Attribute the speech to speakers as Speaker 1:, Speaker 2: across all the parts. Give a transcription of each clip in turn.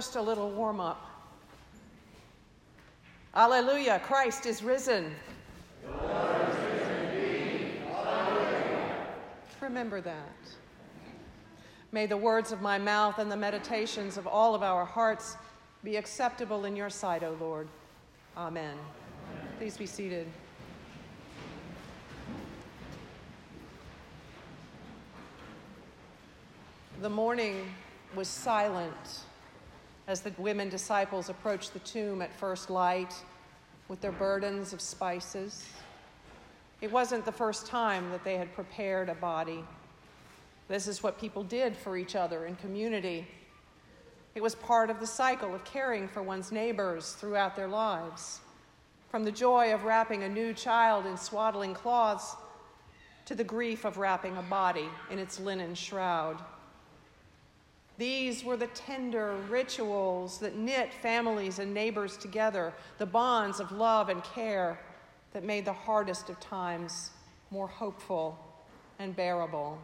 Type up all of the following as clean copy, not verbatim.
Speaker 1: first a little warm-up. Alleluia, Christ is risen.
Speaker 2: The Lord is risen indeed. Alleluia.
Speaker 1: Remember that. May the words of my mouth and the meditations of all of our hearts be acceptable in your sight, O Lord. Amen. Please be seated. The morning was silent as the women disciples approached the tomb at first light with their burdens of spices. It wasn't the first time that they had prepared a body. This is what people did for each other in community. It was part of the cycle of caring for one's neighbors throughout their lives. From the joy of wrapping a new child in swaddling cloths to the grief of wrapping a body in its linen shroud. These were the tender rituals that knit families and neighbors together, the bonds of love and care that made the hardest of times more hopeful and bearable.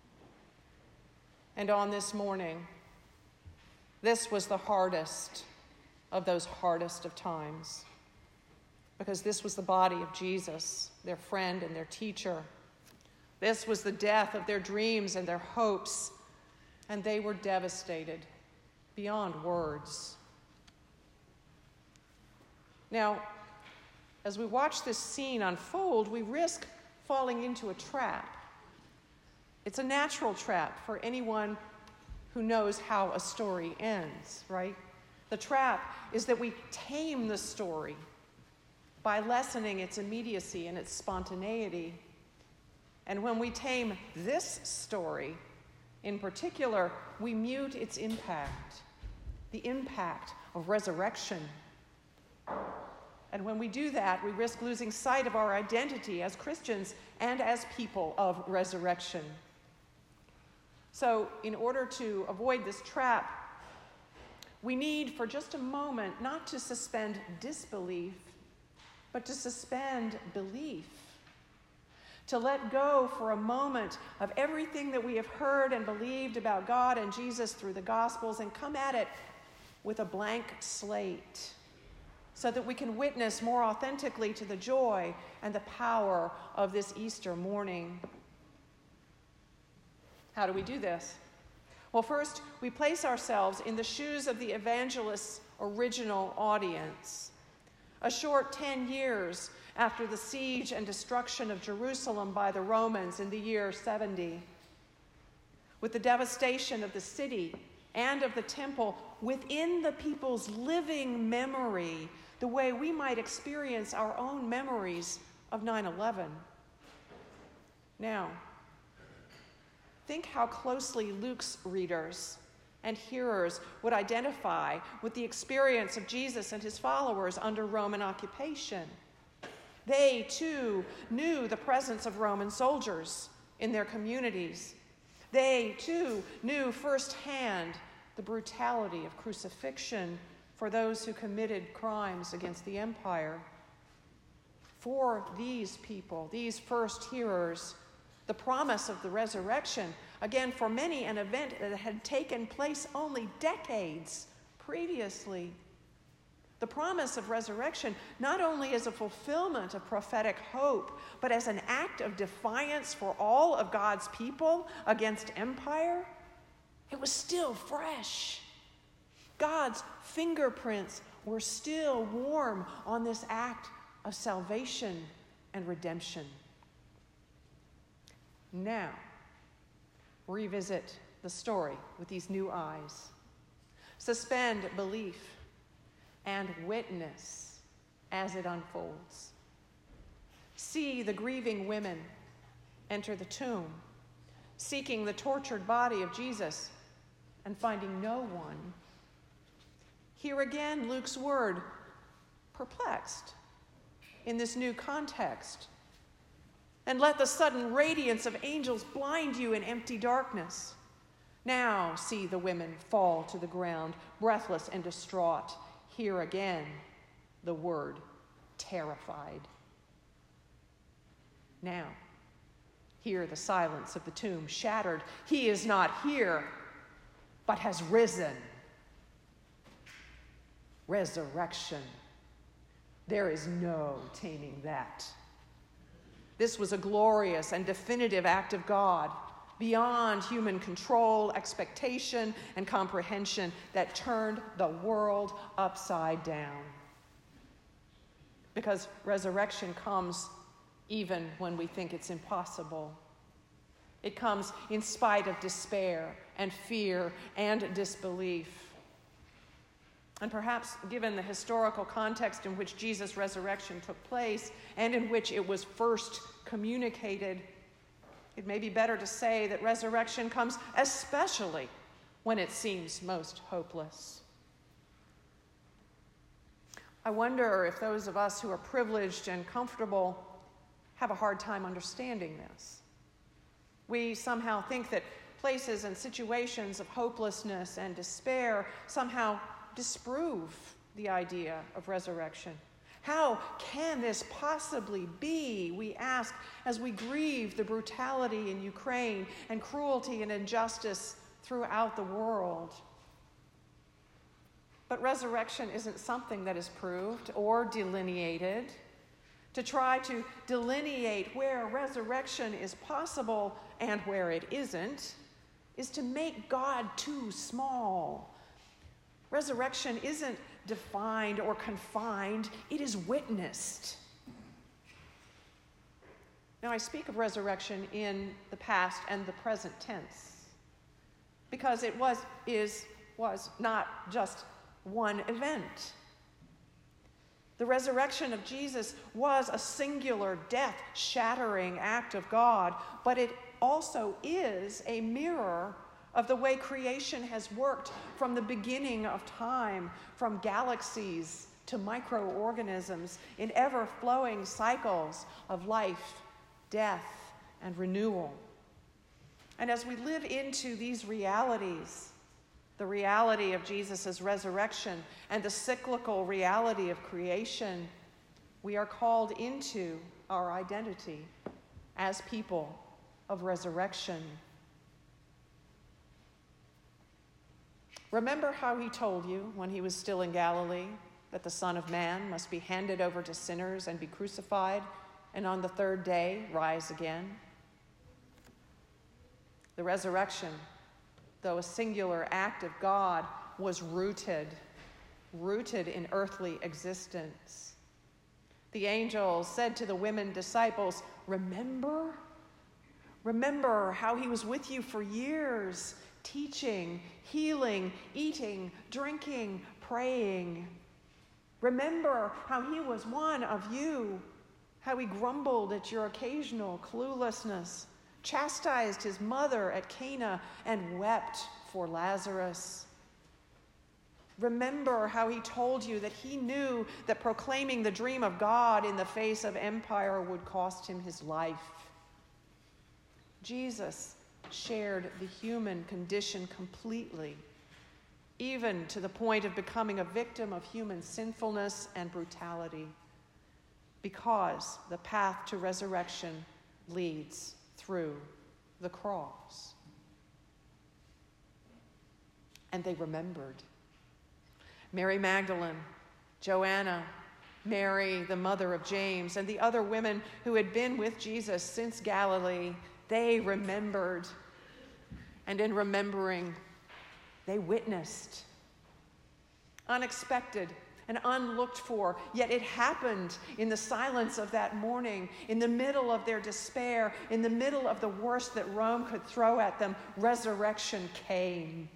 Speaker 1: And on this morning, this was the hardest of those hardest of times, because this was the body of Jesus, their friend and their teacher. This was the death of their dreams and their hopes, and they were devastated beyond words. Now, as we watch this scene unfold, we risk falling into a trap. It's a natural trap for anyone who knows how a story ends, right? The trap is that we tame the story by lessening its immediacy and its spontaneity. And when we tame this story, in particular, we mute its impact, the impact of resurrection. And when we do that, we risk losing sight of our identity as Christians and as people of resurrection. So, in order to avoid this trap, we need for just a moment not to suspend disbelief, but to suspend belief. To let go for a moment of everything that we have heard and believed about God and Jesus through the Gospels and come at it with a blank slate so that we can witness more authentically to the joy and the power of this Easter morning. How do we do this? Well, first, we place ourselves in the shoes of the evangelist's original audience. A short 10 years after the siege and destruction of Jerusalem by the Romans in the year 70, with the devastation of the city and of the temple within the people's living memory, the way we might experience our own memories of 9/11. Now, think how closely Luke's readers and hearers would identify with the experience of Jesus and his followers under Roman occupation. They, too, knew the presence of Roman soldiers in their communities. They, too, knew firsthand the brutality of crucifixion for those who committed crimes against the empire. For these people, these first hearers, the promise of the resurrection, again, for many, an event that had taken place only decades previously. The promise of resurrection, not only as a fulfillment of prophetic hope, but as an act of defiance for all of God's people against empire, it was still fresh. God's fingerprints were still warm on this act of salvation and redemption. Now, revisit the story with these new eyes. Suspend belief and witness as it unfolds. See the grieving women enter the tomb, seeking the tortured body of Jesus and finding no one. Hear again Luke's word, perplexed, in this new context. And let the sudden radiance of angels blind you in empty darkness. Now see the women fall to the ground, breathless and distraught. Hear again the word, terrified. Now, hear the silence of the tomb shattered. He is not here, but has risen. resurrection. There is no taming that. This was a glorious and definitive act of God, beyond human control, expectation, and comprehension, that turned the world upside down. Because resurrection comes even when we think it's impossible. It comes in spite of despair and fear and disbelief. And perhaps given the historical context in which Jesus' resurrection took place and in which it was first communicated, it may be better to say that resurrection comes especially when it seems most hopeless. I wonder if those of us who are privileged and comfortable have a hard time understanding this. We somehow think that places and situations of hopelessness and despair somehow disprove the idea of resurrection. How can this possibly be, we ask, as we grieve the brutality in Ukraine and cruelty and injustice throughout the world? But resurrection isn't something that is proved or delineated. To try to delineate where resurrection is possible and where it isn't is to make God too small. Resurrection isn't defined or confined, it is witnessed. Now, I speak of resurrection in the past and the present tense because it was not just one event. The resurrection of Jesus was a singular, death-shattering act of God, but it also is a mirror of the way creation has worked from the beginning of time, from galaxies to microorganisms in ever-flowing cycles of life, death, and renewal. And as we live into these realities, the reality of Jesus' resurrection and the cyclical reality of creation, we are called into our identity as people of resurrection. Remember how he told you when he was still in Galilee that the Son of Man must be handed over to sinners and be crucified, and on the third day rise again? The resurrection, though a singular act of God, was rooted in earthly existence. The angels said to the women disciples, Remember how he was with you for years, teaching, healing, eating, drinking, praying. Remember how he was one of you, how he grumbled at your occasional cluelessness, chastised his mother at Cana, and wept for Lazarus. Remember how he told you that he knew that proclaiming the dream of God in the face of empire would cost him his life. Jesus shared the human condition completely, even to the point of becoming a victim of human sinfulness and brutality, because the path to resurrection leads through the cross. And they remembered. Mary Magdalene, Joanna, Mary, the mother of James, and the other women who had been with Jesus since Galilee, they remembered. And in remembering, they witnessed. Unexpected and unlooked for, yet it happened in the silence of that morning, in the middle of their despair, in the middle of the worst that Rome could throw at them. Resurrection came.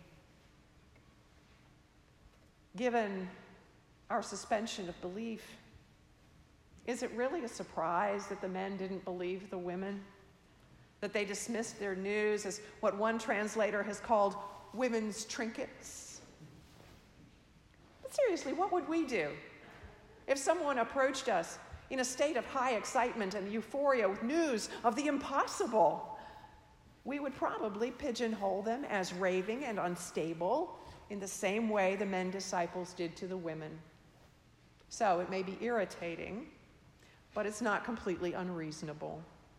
Speaker 1: Given our suspension of belief, is it really a surprise that the men didn't believe the women? That they dismissed their news as what one translator has called women's trinkets? But seriously, what would we do if someone approached us in a state of high excitement and euphoria with news of the impossible? We would probably pigeonhole them as raving and unstable in the same way the men disciples did to the women. So it may be irritating, but it's not completely unreasonable.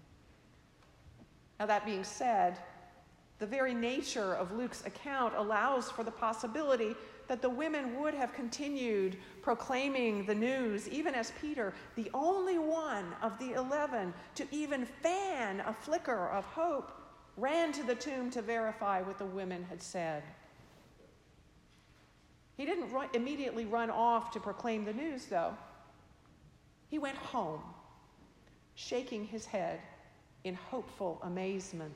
Speaker 1: Now, that being said, the very nature of Luke's account allows for the possibility that the women would have continued proclaiming the news, even as Peter, the only one of the 11 to even fan a flicker of hope, ran to the tomb to verify what the women had said. He didn't immediately run off to proclaim the news, though. He went home, shaking his head in hopeful amazement.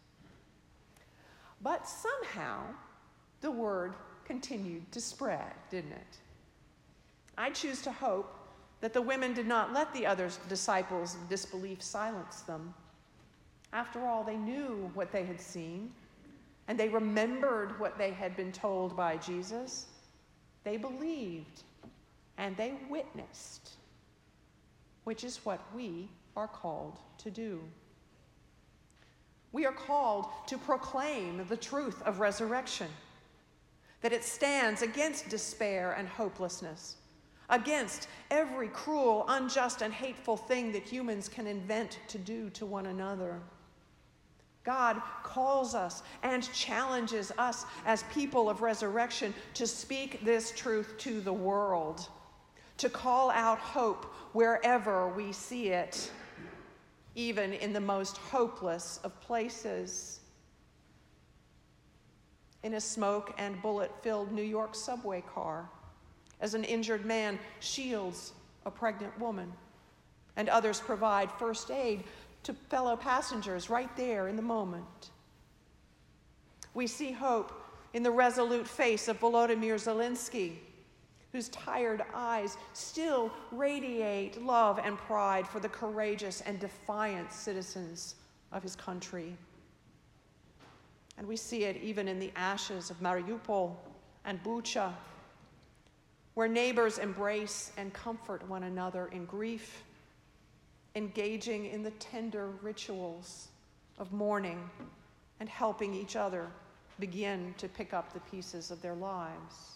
Speaker 1: But somehow, the word continued to spread, didn't it? I choose to hope that the women did not let the other disciples' disbelief silence them. After all, they knew what they had seen, and they remembered what they had been told by Jesus. They believed, and they witnessed, which is what we are called to do. We are called to proclaim the truth of resurrection, that it stands against despair and hopelessness, against every cruel, unjust, and hateful thing that humans can invent to do to one another. God calls us and challenges us as people of resurrection to speak this truth to the world, to call out hope wherever we see it, even in the most hopeless of places. In a smoke and bullet-filled New York subway car, as an injured man shields a pregnant woman, and others provide first aid to fellow passengers right there in the moment. We see hope in the resolute face of Volodymyr Zelensky, whose tired eyes still radiate love and pride for the courageous and defiant citizens of his country. And we see it even in the ashes of Mariupol and Bucha, where neighbors embrace and comfort one another in grief, engaging in the tender rituals of mourning and helping each other begin to pick up the pieces of their lives.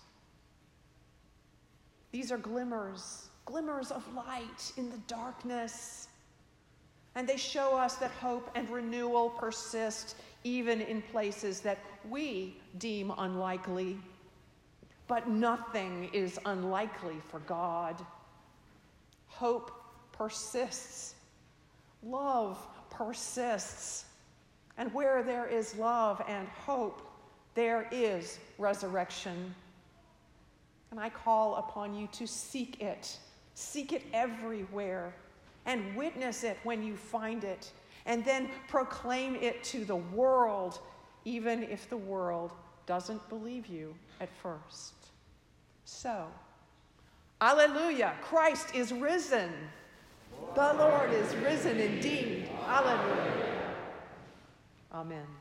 Speaker 1: These are glimmers of light in the darkness, and they show us that hope and renewal persist even in places that we deem unlikely. But nothing is unlikely for God. Hope persists. Love persists. And where there is love and hope, there is resurrection. And I call upon you to seek it everywhere, and witness it when you find it, and then proclaim it to the world, even if the world doesn't believe you at first. So, Alleluia, Christ is risen. The Lord is risen indeed. Alleluia. Amen.